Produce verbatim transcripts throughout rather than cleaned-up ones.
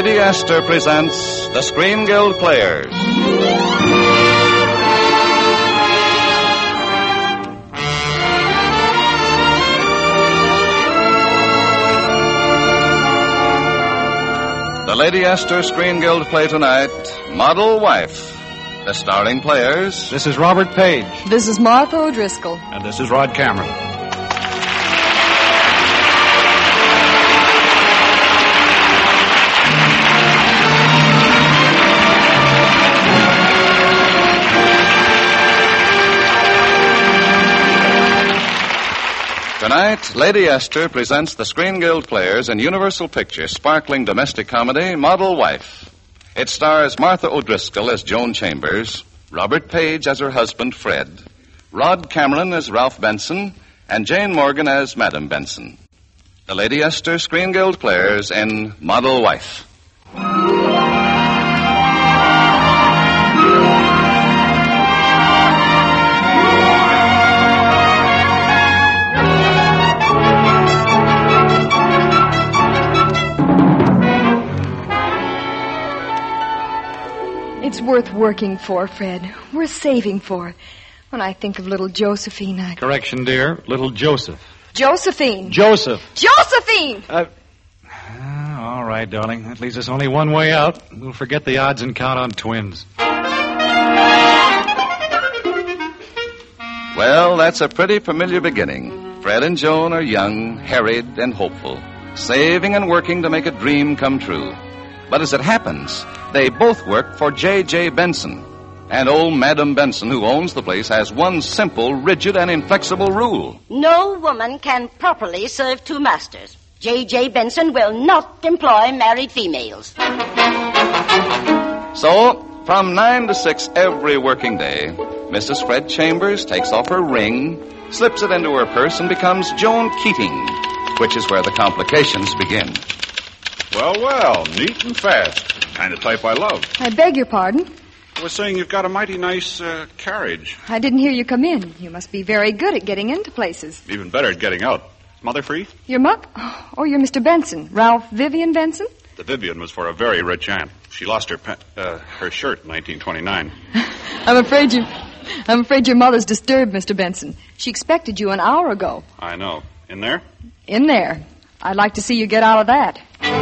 Lady Esther presents the Screen Guild Players. The Lady Esther Screen Guild play tonight, Model Wife. The starring players... This is Robert Page. This is Martha O'Driscoll. And this is Rod Cameron. Tonight, Lady Esther presents the Screen Guild Players in Universal Pictures' sparkling domestic comedy, Model Wife. It stars Martha O'Driscoll as Joan Chambers, Robert Page as her husband, Fred, Rod Cameron as Ralph Benson, and Jane Morgan as Madam Benson. The Lady Esther Screen Guild Players in Model Wife. It's worth working for, Fred. Worth saving for. When I think of little Josephine, I... Correction, dear. Little Joseph. Josephine. Joseph. Josephine! Uh, uh, all right, darling. That leaves us only one way out. We'll forget the odds and count on twins. Well, that's a pretty familiar beginning. Fred and Joan are young, harried, and hopeful, saving and working to make a dream come true. But as it happens, they both work for J J. Benson. And old Madam Benson, who owns the place, has one simple, rigid, and inflexible rule. No woman can properly serve two masters. J J. Benson will not employ married females. So, from nine to six every working day, Missus Fred Chambers takes off her ring, slips it into her purse, and becomes Joan Keating, which is where the complications begin. Well, well, neat and fast. Kind of type I love. I beg your pardon? I was saying you've got a mighty nice uh, carriage. I didn't hear you come in. You must be very good at getting into places. Even better at getting out. Is Mother free? Your muck? Oh, you're Mister Benson. Ralph Vivian Benson? The Vivian was for a very rich aunt. She lost her pe- uh, her shirt in nineteen twenty-nine. I'm afraid you... I'm afraid your mother's disturbed, Mister Benson. She expected you an hour ago. I know. In there? In there. I'd like to see you get out of that.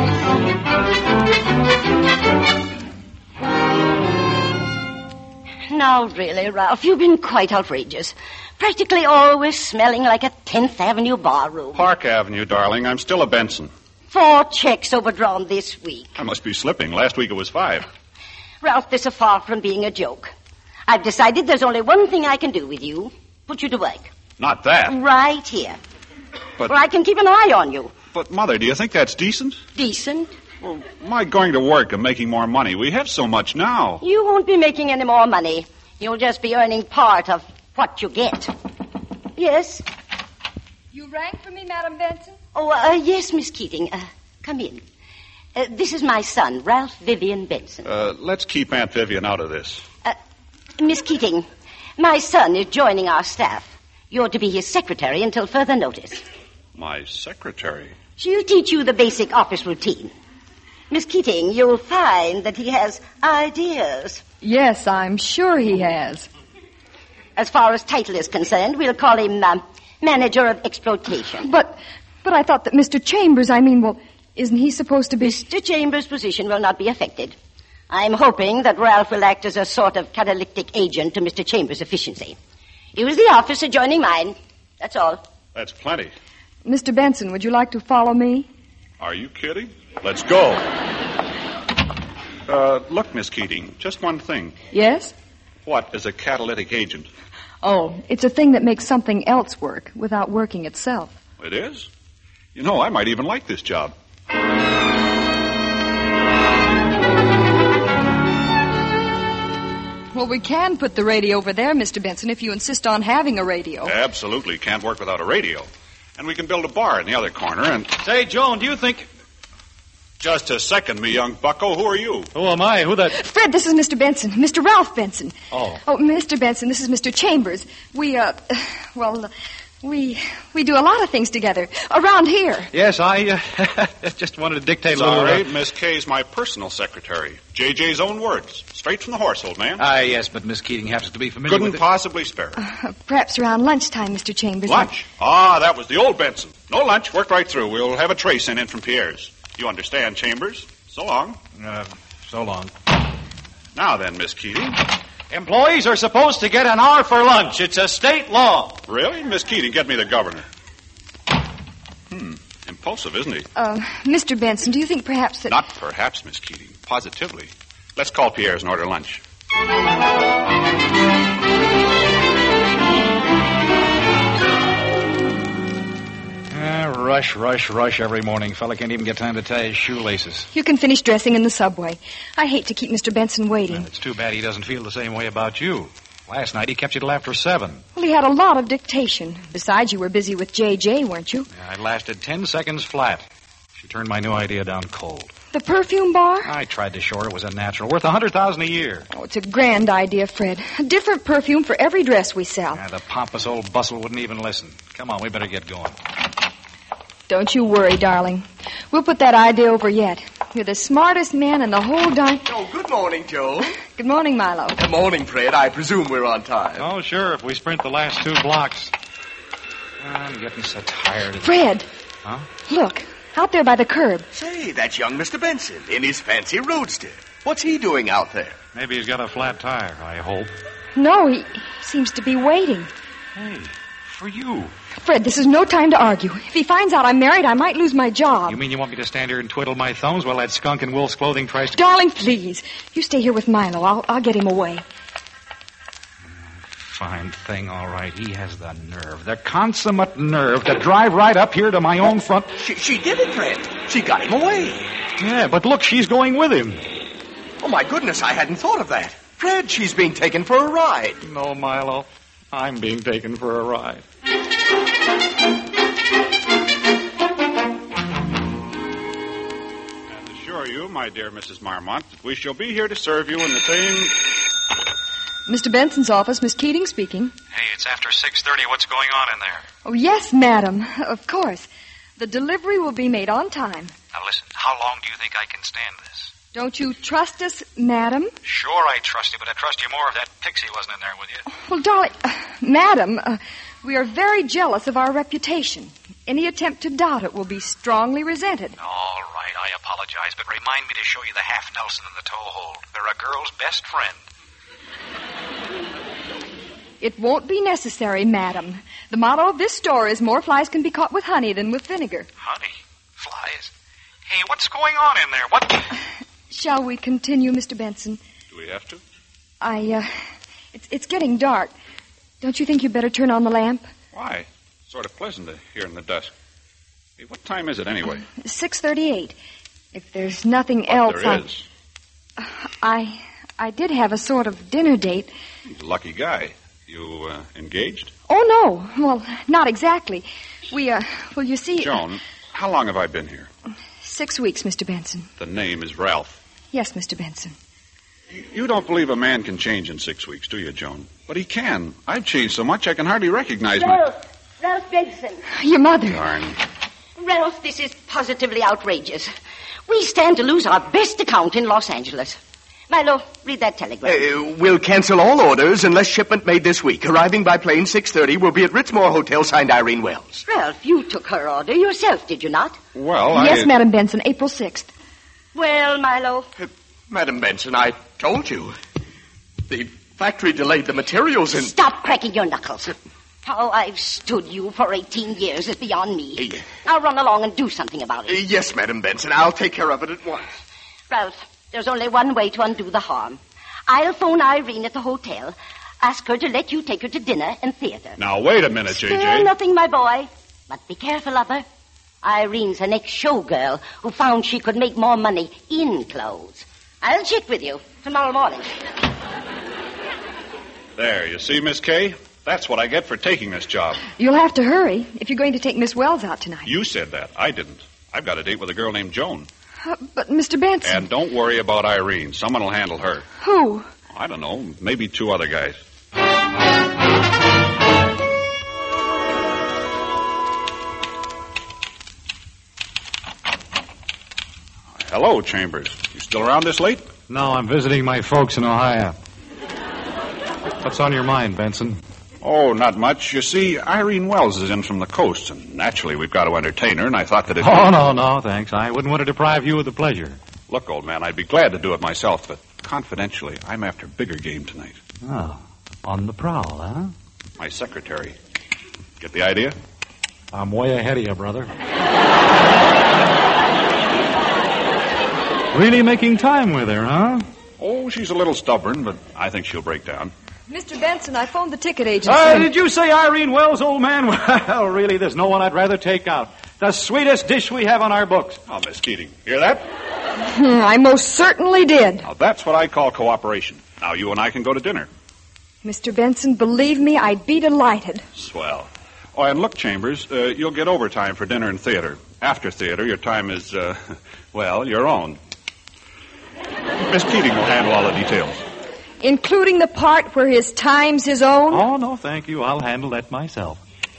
Now, really, Ralph, you've been quite outrageous. Practically always smelling like a tenth Avenue barroom. Park Avenue, darling. I'm still a Benson. Four checks overdrawn this week. I must be slipping. Last week it was five. Ralph, this is far from being a joke. I've decided there's only one thing I can do with you. Put you to work. Not that. Right here. But... Or I can keep an eye on you. But, Mother, do you think that's decent? Decent? Well, my going to work and making more money. We have so much now. You won't be making any more money. You'll just be earning part of what you get. Yes? You rang for me, Madam Benson? Oh, uh, yes, Miss Keating. Uh, come in. Uh, this is my son, Ralph Vivian Benson. Uh, let's keep Aunt Vivian out of this. Uh, Miss Keating, my son is joining our staff. You're to be his secretary until further notice. My secretary? She'll teach you the basic office routine. Miss Keating, you'll find that he has ideas. Yes, I'm sure he has. As far as title is concerned, we'll call him uh, manager of exploitation. But, but I thought that Mister Chambers, I mean, well, isn't he supposed to be... Mister Chambers' position will not be affected. I'm hoping that Ralph will act as a sort of catalytic agent to Mister Chambers' efficiency. Use the office adjoining mine. That's all. That's plenty. Mister Benson, would you like to follow me? Are you kidding? Let's go. Uh, look, Miss Keating, just one thing. Yes? What is a catalytic agent? Oh, it's a thing that makes something else work without working itself. It is? You know, I might even like this job. Well, we can put the radio over there, Mister Benson, if you insist on having a radio. Absolutely. Can't work without a radio. And we can build a bar in the other corner and... Say, Joan, do you think... Just a second, me young bucko. Who are you? Who am I? Who that... Fred, this is Mister Benson. Mister Ralph Benson. Oh. Oh, Mister Benson, this is Mister Chambers. We, uh... Well, uh, We we do a lot of things together. Around here. Yes, I uh, just wanted to dictate a little... Sorry, Miss Kay's my personal secretary. J J's own words. Straight from the horse, old man. Ah, yes, but Miss Keating happens to be familiar Couldn't with possibly spare her. Uh, perhaps around lunchtime, Mister Chambers. Lunch? Ah, that was the old Benson. No lunch. Worked right through. We'll have a tray sent in from Pierre's. You understand, Chambers. So long. Uh, so long. Now then, Miss Keating. Employees are supposed to get an hour for lunch. It's a state law. Really? Miss Keating, get me the governor. Hmm. Impulsive, isn't he? Uh, Mister Benson, do you think perhaps that... Not perhaps, Miss Keating. Positively. Let's call Pierre's and order lunch. Ah, rush, rush, rush every morning. Fella can't even get time to tie his shoelaces. You can finish dressing in the subway. I hate to keep Mister Benson waiting. Well, it's too bad he doesn't feel the same way about you. Last night he kept you till after seven. Well, he had a lot of dictation. Besides, you were busy with J J, weren't you? Yeah, I lasted ten seconds flat. She turned my new idea down cold. The perfume bar? I tried to show her it was a natural, worth a hundred thousand a year. Oh, it's a grand idea, Fred. A different perfume for every dress we sell. Yeah, the pompous old bustle wouldn't even listen. Come on, we better get going. Don't you worry, darling. We'll put that idea over yet. You're the smartest man in the whole darn... Oh, good morning, Joe. Good morning, Milo. Good morning, Fred. I presume we're on time. Oh, sure, if we sprint the last two blocks. I'm getting so tired. Fred! Huh? Look, out there by the curb. Say, that's young Mister Benson in his fancy roadster. What's he doing out there? Maybe he's got a flat tire, I hope. No, he seems to be waiting. Hey, for you. Fred, this is no time to argue. If he finds out I'm married, I might lose my job. You mean you want me to stand here and twiddle my thumbs while that skunk in Wolf's clothing tries to... Darling, please. You stay here with Milo. I'll, I'll get him away. Fine thing, all right. He has the nerve, the consummate nerve to drive right up here to my own front... She, she did it, Fred. She got him away. Yeah, but look, she's going with him. Oh, my goodness, I hadn't thought of that. Fred, she's being taken for a ride. No, Milo. I'm being taken for a ride. And assure you, my dear Missus Marmont, that we shall be here to serve you in the same... Mister Benson's office, Miss Keating speaking. Hey, it's after six thirty. What's going on in there? Oh, yes, madam. Of course. The delivery will be made on time. Now, listen, how long do you think I can stand this? Don't you trust us, madam? Sure, I trust you, but I'd trust you more if that pixie wasn't in there with you. Well, darling, uh, madam, uh, we are very jealous of our reputation. Any attempt to doubt it will be strongly resented. All right, I apologize, but remind me to show you the half Nelson in the toe hold. They're a girl's best friend. It won't be necessary, madam. The motto of this store is more flies can be caught with honey than with vinegar. Honey? Flies? Hey, what's going on in there? What... Shall we continue, Mister Benson? Do we have to? I, uh, it's, it's getting dark. Don't you think you'd better turn on the lamp? Why? Sort of pleasant to here in the dusk. Hey, what time is it anyway? six thirty-eight. If there's nothing What else, there I... is. I... I did have a sort of dinner date. He's a lucky guy. You, uh, engaged? Oh, no. Well, not exactly. We, uh, well, you see... Joan, how long have I been here? Six weeks, Mister Benson. The name is Ralph. Yes, Mister Benson. You don't believe a man can change in six weeks, do you, Joan? But he can. I've changed so much I can hardly recognize my... Ralph, Ralph Benson. Your mother. Darn. Ralph, this is positively outrageous. We stand to lose our best account in Los Angeles. Milo, read that telegram. Uh, we'll cancel all orders unless shipment made this week. Arriving by plane six thirty. Will be at Ritzmore Hotel, signed Irene Wells. Ralph, you took her order yourself, did you not? Well, I... Yes, Madam Benson, April sixth. Well, Milo. Uh, Madam Benson, I told you. The factory delayed the materials and... Stop cracking your knuckles. How I've stood you for eighteen years is beyond me. Uh, Now run along and do something about uh, it. yes, Madam Benson. I'll take care of it at once. Ralph, there's only one way to undo the harm. I'll phone Irene at the hotel, ask her to let you take her to dinner and theater. Now, wait a minute, J Still J. nothing, my boy. But be careful of her. Irene's an ex-showgirl who found she could make more money in clothes. I'll check with you tomorrow morning. There, you see, Miss Kay? That's what I get for taking this job. You'll have to hurry if you're going to take Miss Wells out tonight. You said that. I didn't. I've got a date with a girl named Joan. Uh, but, Mister Benson... And don't worry about Irene. Someone will handle her. Who? I don't know. Maybe two other guys. Hello, Chambers. You still around this late? No, I'm visiting my folks in Ohio. What's on your mind, Benson? Oh, not much. You see, Irene Wells is in from the coast, and naturally we've got to entertain her, and I thought that if... Oh, no, no, thanks. I wouldn't want to deprive you of the pleasure. Look, old man, I'd be glad to do it myself, but confidentially, I'm after bigger game tonight. Oh, on the prowl, huh? My secretary. Get the idea? I'm way ahead of you, brother. Really making time with her, huh? Oh, she's a little stubborn, but I think she'll break down. Mister Benson, I phoned the ticket agency. Uh, did you say Irene Wells, old man? Well, really, there's no one I'd rather take out. The sweetest dish we have on our books. Oh, Miss Keating, hear that? I most certainly did. Now, that's what I call cooperation. Now, you and I can go to dinner. Mister Benson, believe me, I'd be delighted. Swell. Oh, and look, Chambers, uh, you'll get overtime for dinner and theater. After theater, your time is, uh, well, your own. Miss Keating will handle all the details. Including the part where his time's his own? Oh, no, thank you. I'll handle that myself.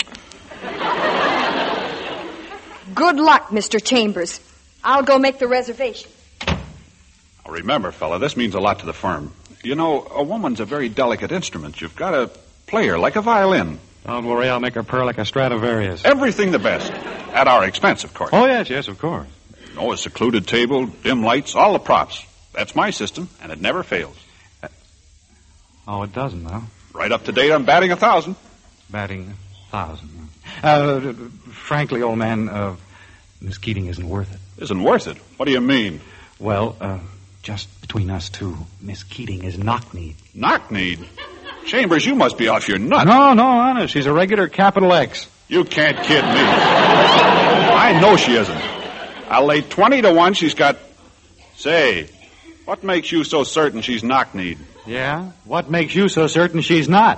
Good luck, Mister Chambers. I'll go make the reservation. Now, remember, fella, this means a lot to the firm. You know, a woman's a very delicate instrument. You've got to play her like a violin. Don't worry, I'll make her purr like a Stradivarius. Everything the best. At our expense, of course. Oh, yes, yes, of course. You know, a secluded table, dim lights, all the props. That's my system, and it never fails. Oh, it doesn't, huh? Right up to date, I'm batting a thousand. Batting a thousand. Uh, frankly, old man, uh, Miss Keating isn't worth it. Isn't worth it? What do you mean? Well, uh, just between us two, Miss Keating is knock-kneed. Knock-kneed? Chambers, you must be off your nut. No, no, honest. She's a regular capital X. You can't kid me. I know she isn't. I'll lay twenty to one she's got... Say, what makes you so certain she's knock-kneed? Yeah? What makes you so certain she's not?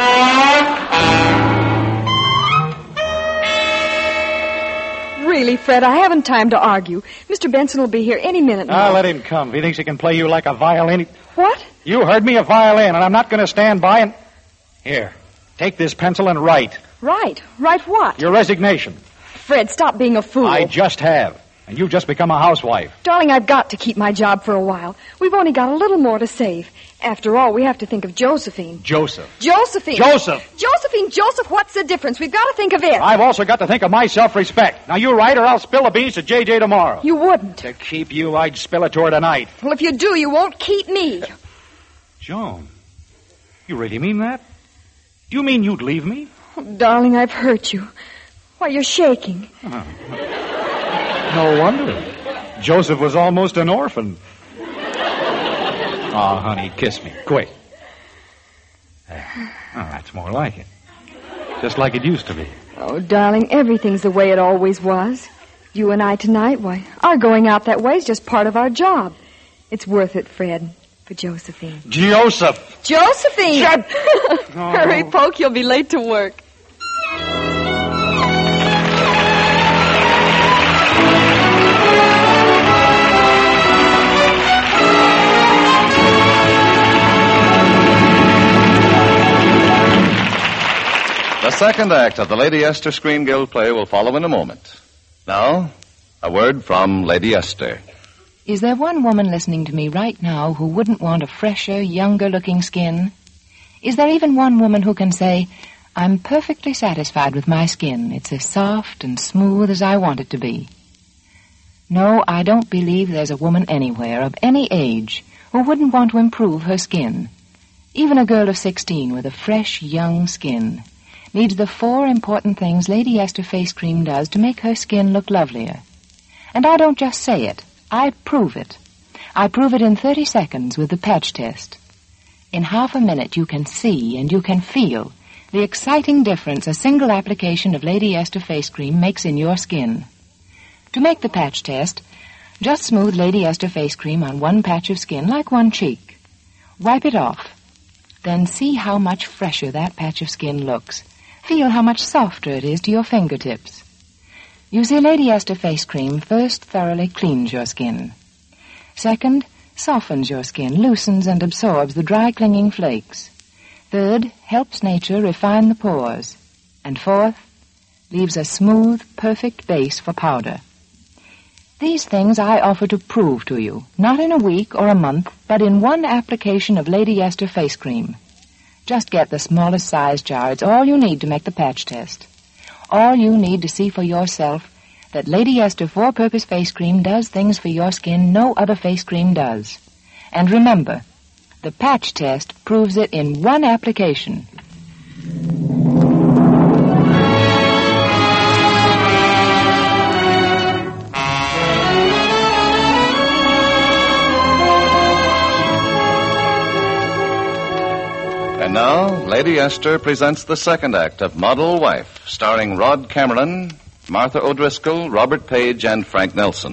Really, Fred, I haven't time to argue. Mister Benson will be here any minute now. Ah, let him come. If he thinks he can play you like a violin... What? You heard me, a violin, and I'm not going to stand by and... Here, take this pencil and write. Right. Write what? Your resignation. Fred, stop being a fool. I just have. And you've just become a housewife. Darling, I've got to keep my job for a while. We've only got a little more to save. After all, we have to think of Josephine. Joseph. Josephine. Joseph. Josephine, Joseph, what's the difference? We've got to think of it. I've also got to think of my self-respect. Now, you write or I'll spill the beans to J J tomorrow. You wouldn't. To keep you, I'd spill it to her tonight. Well, if you do, you won't keep me. Joan, you really mean that? Do you mean you'd leave me? Oh, darling, I've hurt you. Why, you're shaking. Oh. No wonder. Joseph was almost an orphan. Oh, honey, kiss me, quick. There. Oh, that's more like it. Just like it used to be. Oh, darling, everything's the way it always was. You and I tonight, why, our going out that way is just part of our job. It's worth it, Fred, for Josephine. Joseph! Josephine! Shut... Oh. Hurry, Polk, you'll be late to work. The second act of the Lady Esther Screen Guild play will follow in a moment. Now, a word from Lady Esther. Is there one woman listening to me right now who wouldn't want a fresher, younger-looking skin? Is there even one woman who can say, I'm perfectly satisfied with my skin. It's as soft and smooth as I want it to be? No, I don't believe there's a woman anywhere of any age who wouldn't want to improve her skin. Even a girl of sixteen with a fresh, young skin needs the four important things Lady Esther Face Cream does to make her skin look lovelier. And I don't just say it. I prove it. I prove it in thirty seconds with the patch test. In half a minute you can see and you can feel the exciting difference a single application of Lady Esther Face Cream makes in your skin. To make the patch test, just smooth Lady Esther Face Cream on one patch of skin like one cheek. Wipe it off. Then see how much fresher that patch of skin looks. Feel how much softer it is to your fingertips. You see, Lady Esther Face Cream first thoroughly cleans your skin. Second, softens your skin, loosens and absorbs the dry clinging flakes. Third, helps nature refine the pores. And fourth, leaves a smooth, perfect base for powder. These things I offer to prove to you, not in a week or a month, but in one application of Lady Esther face cream. Just get the smallest size jar. It's all you need to make the patch test. All you need to see for yourself that Lady Esther four-purpose face cream does things for your skin no other face cream does. And remember, the patch test proves it in one application. And now, Lady Esther presents the second act of Model Wife, starring Rod Cameron, Martha O'Driscoll, Robert Page, and Frank Nelson.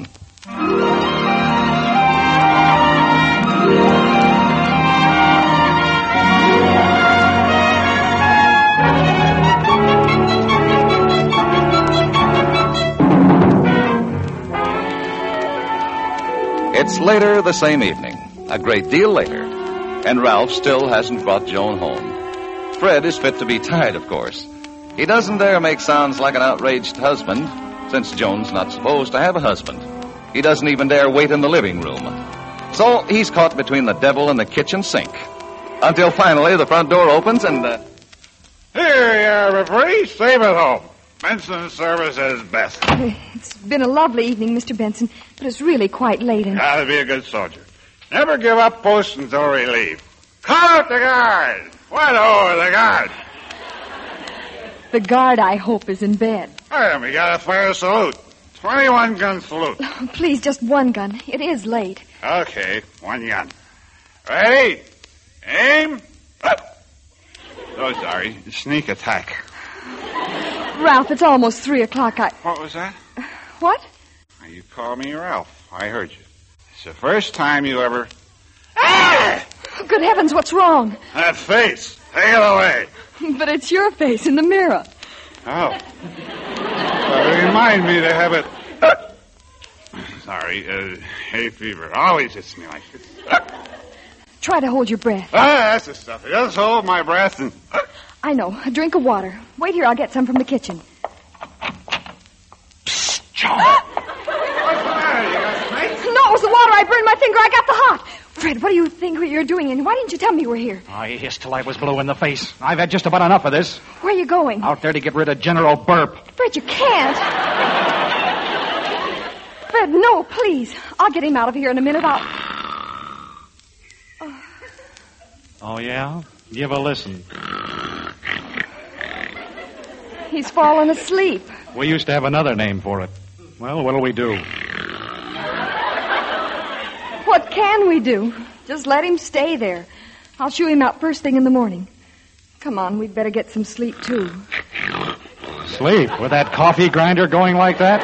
It's later the same evening, a great deal later, and Ralph still hasn't brought Joan home. Fred is fit to be tied, of course. He doesn't dare make sounds like an outraged husband, since Joan's not supposed to have a husband. He doesn't even dare wait in the living room. So he's caught between the devil and the kitchen sink. Until finally the front door opens and... Uh... Here you are, referee. Save it home. Benson's service is best. It's been a lovely evening, Mister Benson, but it's really quite late and... Gotta be a good soldier. Never give up post until relief. Call out the guard. What over the guard? The guard, I hope, is in bed. Well, we gotta fire a salute. twenty-one gun salute. Oh, please, just one gun. It is late. Okay, one gun. Ready? Aim. Up. Oh, sorry. Sneak attack. Ralph, it's almost three o'clock. I... What was that? What? You call me Ralph. I heard you. It's the first time you ever... Ah! Oh, good heavens, what's wrong? That face. Take it away. But it's your face in the mirror. Oh. Well, remind me to have it... Sorry, uh, hay fever. Always hits me like this. Try to hold your breath. Ah, that's the stuff. Just hold my breath and... I know. A drink of water. Wait here, I'll get some from the kitchen. Psst, Joan. What's the matter? You got snakes? No, it was the water. I burned my finger. I got the hot. Fred, what do you think you're doing? And why didn't you tell me you were here? I hissed till I was blue in the face. I've had just about enough of this. Where are you going? Out there to get rid of General Burp. Fred, you can't. Fred, no, please. I'll get him out of here in a minute. I'll... Oh, oh yeah? Give a listen. He's fallen asleep. We used to have another name for it. Well, what'll we do? What can we do? Just let him stay there. I'll shoo him out first thing in the morning. Come on, we'd better get some sleep, too. Sleep? With that coffee grinder going like that?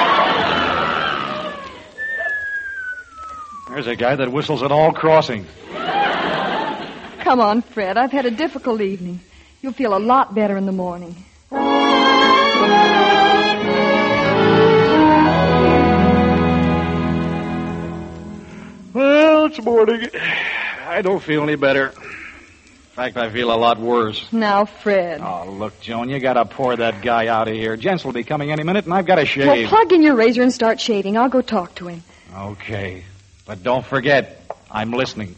There's a guy that whistles at all crossings. Come on, Fred. I've had a difficult evening. You'll feel a lot better in the morning. Well, it's morning. I don't feel any better. In fact, I feel a lot worse. Now, Fred. Oh, look, Joan, you gotta pour that guy out of here. Gents will be coming any minute, and I've got to shave. Well, plug in your razor and start shaving. I'll go talk to him. Okay. But don't forget, I'm listening.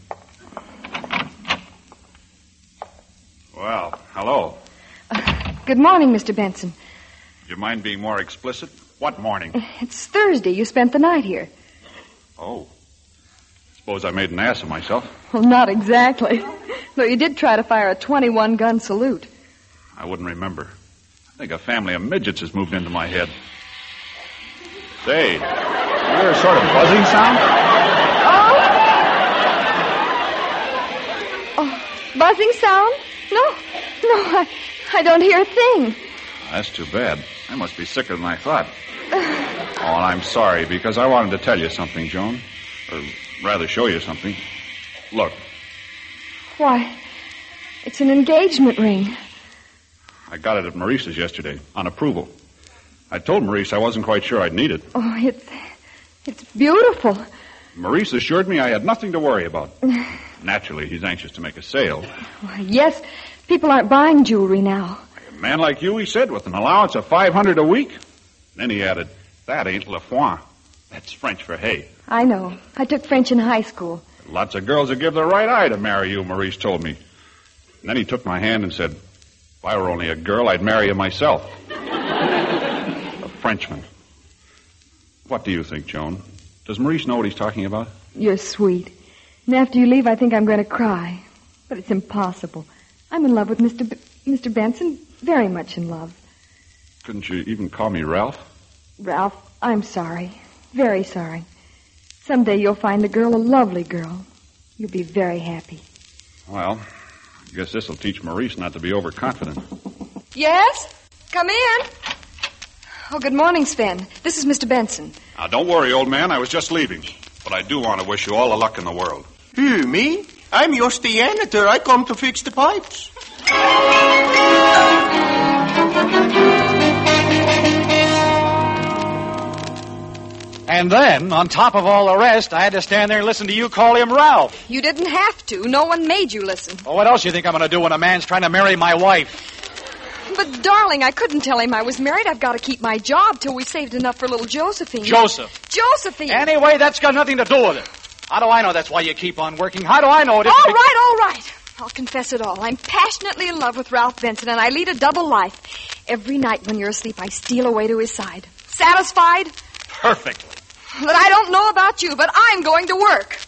Well, hello. Uh, good morning, Mister Benson. Do you mind being more explicit? What morning? It's Thursday. You spent the night here. Oh. Suppose I made an ass of myself. Well, not exactly. Though you did try to fire a twenty-one gun salute. I wouldn't remember. I think a family of midgets has moved into my head. Say, you hear a sort of buzzing sound? Oh? Oh, buzzing sound? No, no, I, I don't hear a thing. That's too bad. I must be sicker than I thought. Oh, and I'm sorry, because I wanted to tell you something, Joan. Or rather, show you something. Look. Why, it's an engagement ring. I got it at Maurice's yesterday, on approval. I told Maurice I wasn't quite sure I'd need it. Oh, it's, it's beautiful. Maurice assured me I had nothing to worry about. Naturally, he's anxious to make a sale. Well, yes, people aren't buying jewelry now. A man like you, he said, with an allowance of five hundred a week. Then he added, that ain't Le Foin. That's French for hay. I know. I took French in high school. Lots of girls would give their right eye to marry you, Maurice told me. And then he took my hand and said, if I were only a girl, I'd marry you myself. A Frenchman. What do you think, Joan? Does Maurice know what he's talking about? You're sweet. And after you leave, I think I'm going to cry. But it's impossible. I'm in love with Mister B- Mister Benson, very much in love. Couldn't you even call me Ralph? Ralph, I'm sorry. Very sorry. Someday you'll find a girl a lovely girl. You'll be very happy. Well, I guess this will teach Maurice not to be overconfident. Yes? Come in. Oh, good morning, Sven. This is Mister Benson. Now, don't worry, old man. I was just leaving. But I do want to wish you all the luck in the world. Who, me? I'm just the janitor. I come to fix the pipes. And then, on top of all the rest, I had to stand there and listen to you call him Ralph. You didn't have to. No one made you listen. Well, what else do you think I'm going to do when a man's trying to marry my wife? But, darling, I couldn't tell him I was married. I've got to keep my job till we saved enough for little Josephine. Joseph. Josephine. Anyway, that's got nothing to do with it. How do I know that's why you keep on working? How do I know it? All right, all right. I'll confess it all. I'm passionately in love with Ralph Benson, and I lead a double life. Every night when you're asleep, I steal away to his side. Satisfied? Perfectly. But I don't know about you, but I'm going to work.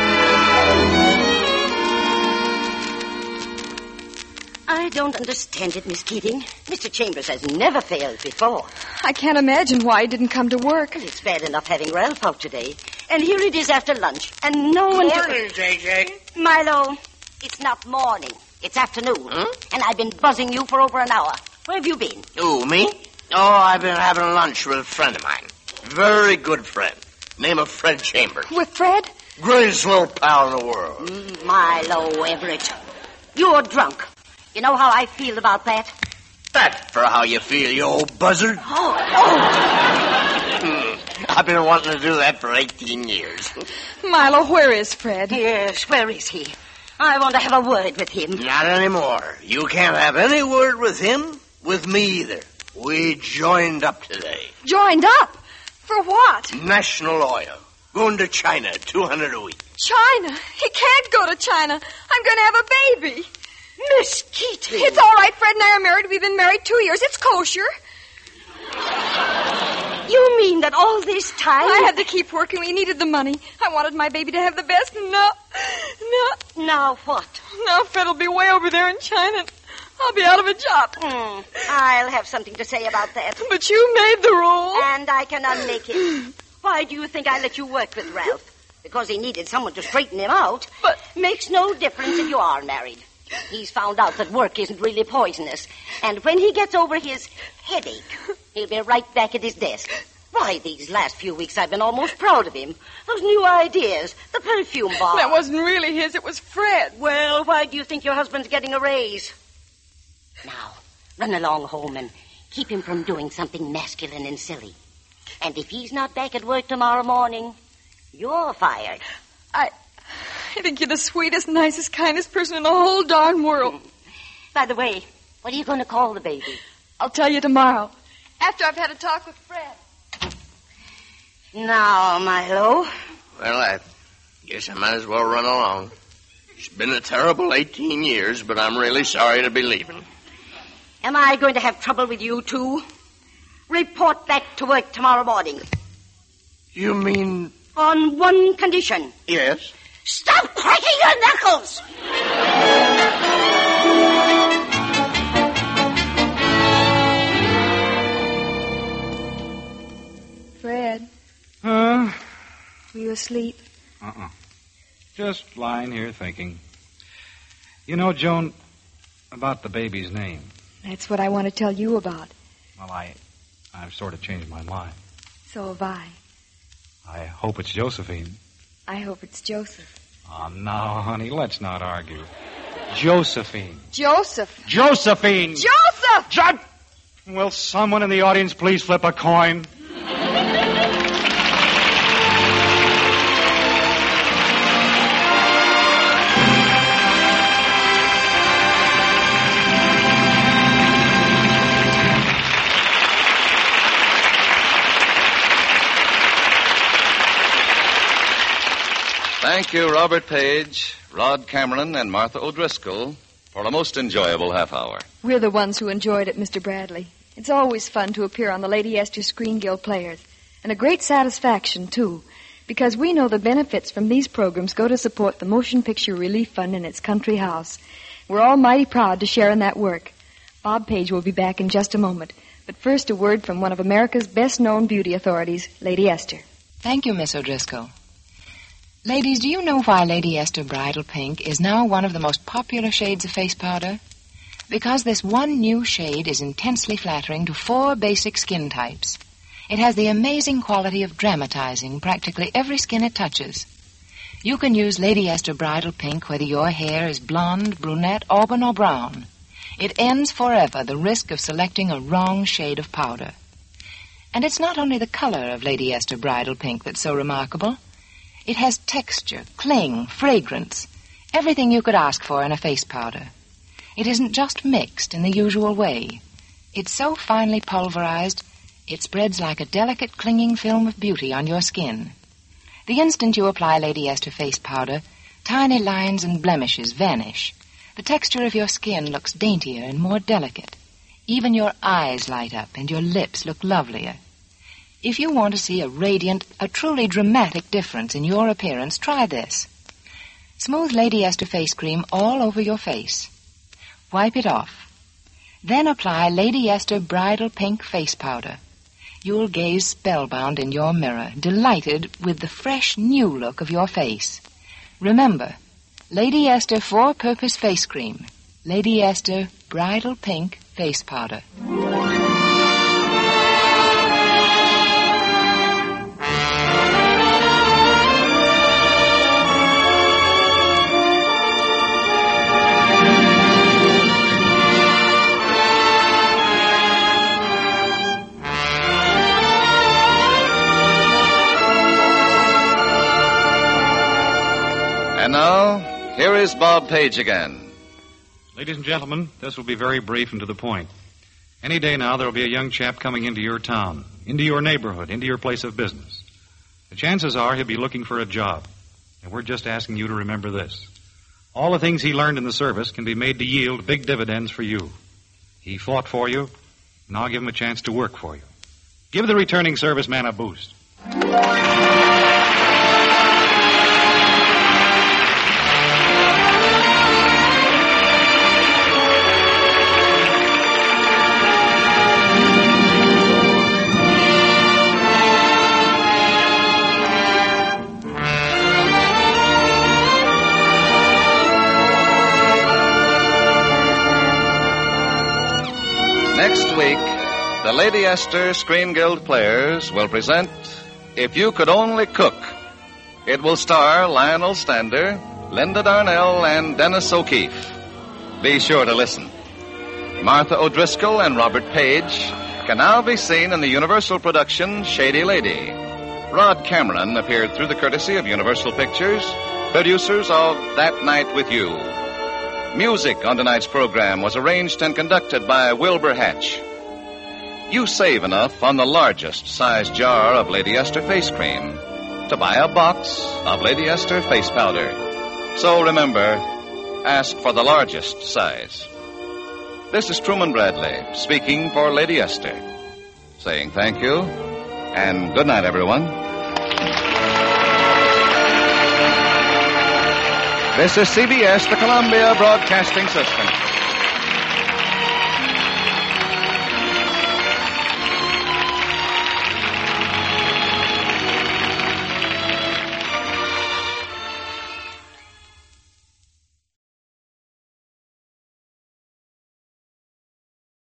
I don't understand it, Miss Keating. Mister Chambers has never failed before. I can't imagine why he didn't come to work. It's bad enough having Ralph out today. And here it is after lunch, and no one... Morning, J J. Milo, it's not morning. It's afternoon. Huh? And I've been buzzing you for over an hour. Where have you been? Who, me? Oh, I've been having lunch with a friend of mine. Very good friend. Name of Fred Chambers. With Fred? Greatest little pal in the world. Mm, Milo Everett. You're drunk. You know how I feel about that? That for how you feel, you old buzzard. Oh, oh. Hmm. I've been wanting to do that for eighteen years. Milo, where is Fred? Yes, where is he? I want to have a word with him. Not anymore. You can't have any word with him, with me either. We joined up today. Joined up? For what? National Oil. Going to China, two hundred a week. China? He can't go to China. I'm going to have a baby. Miss Keating. It's all right. Fred and I are married. We've been married two years. It's kosher. You mean that all this time... I had to keep working. We needed the money. I wanted my baby to have the best. No. No. Now what? Now Fred will be way over there in China. I'll be out of a job. Mm, I'll have something to say about that. But you made the rule. And I can unmake it. Why do you think I let you work with Ralph? Because he needed someone to straighten him out. But... Makes no difference if you are married. He's found out that work isn't really poisonous. And when he gets over his headache, he'll be right back at his desk. Why, these last few weeks I've been almost proud of him. Those new ideas, the perfume bar. That wasn't really his, it was Fred. Well, why do you think your husband's getting a raise? Now, run along home and keep him from doing something masculine and silly. And if he's not back at work tomorrow morning, you're fired. I... I think you're the sweetest, nicest, kindest person in the whole darn world. By the way, what are you going to call the baby? I'll tell you tomorrow, after I've had a talk with Fred. Now, Milo. Well, I guess I might as well run along. It's been a terrible eighteen years, but I'm really sorry to be leaving. Am I going to have trouble with you, too? Report back to work tomorrow morning. You mean... On one condition. Yes? Stop cracking your knuckles! Fred. Huh? Were you asleep? Uh-uh. Just lying here thinking. You know, Joan, about the baby's name. That's what I want to tell you about. Well, I, I've sort of changed my mind. So have I. I hope it's Josephine. I hope it's Joseph. Oh, no, honey, let's not argue. Josephine. Joseph. Josephine! Joseph! Jo- Will someone in the audience please flip a coin? thank you, Robert Page, Rod Cameron, and Martha O'Driscoll, for a most enjoyable half hour. We're the ones who enjoyed it, Mister Bradley. It's always fun to appear on the Lady Esther Screen Guild Players, and a great satisfaction, too, because we know the benefits from these programs go to support the Motion Picture Relief Fund in its country house. We're all mighty proud to share in that work. Bob Page will be back in just a moment, but first a word from one of America's best-known beauty authorities, Lady Esther. Thank you, Miss O'Driscoll. Ladies, do you know why Lady Esther Bridal Pink is now one of the most popular shades of face powder? Because this one new shade is intensely flattering to four basic skin types. It has the amazing quality of dramatizing practically every skin it touches. You can use Lady Esther Bridal Pink whether your hair is blonde, brunette, auburn, or brown. It ends forever the risk of selecting a wrong shade of powder. And it's not only the color of Lady Esther Bridal Pink that's so remarkable. It has texture, cling, fragrance, everything you could ask for in a face powder. It isn't just mixed in the usual way. It's so finely pulverized, it spreads like a delicate clinging film of beauty on your skin. The instant you apply Lady Esther face powder, tiny lines and blemishes vanish. The texture of your skin looks daintier and more delicate. Even your eyes light up and your lips look lovelier. If you want to see a radiant, a truly dramatic difference in your appearance, try this. Smooth Lady Esther face cream all over your face. Wipe it off. Then apply Lady Esther Bridal Pink face powder. You'll gaze spellbound in your mirror, delighted with the fresh, new look of your face. Remember, Lady Esther four-purpose face cream. Lady Esther Bridal Pink face powder. And now, here is Bob Page again. Ladies and gentlemen, this will be very brief and to the point. Any day now, there will be a young chap coming into your town, into your neighborhood, into your place of business. The chances are he'll be looking for a job. And we're just asking you to remember this. All the things he learned in the service can be made to yield big dividends for you. He fought for you. Now give him a chance to work for you. Give the returning serviceman a boost. Next week, the Lady Esther Screen Guild Players will present If You Could Only Cook. It will star Lionel Stander, Linda Darnell, and Dennis O'Keefe. Be sure to listen. Martha O'Driscoll and Robert Page can now be seen in the Universal production Shady Lady. Rod Cameron appeared through the courtesy of Universal Pictures, producers of That Night with You. Music on tonight's program was arranged and conducted by Wilbur Hatch. You save enough on the largest size jar of Lady Esther face cream to buy a box of Lady Esther face powder. So remember, ask for the largest size. This is Truman Bradley speaking for Lady Esther, saying thank you and good night, everyone. This is C B S, the Columbia Broadcasting System.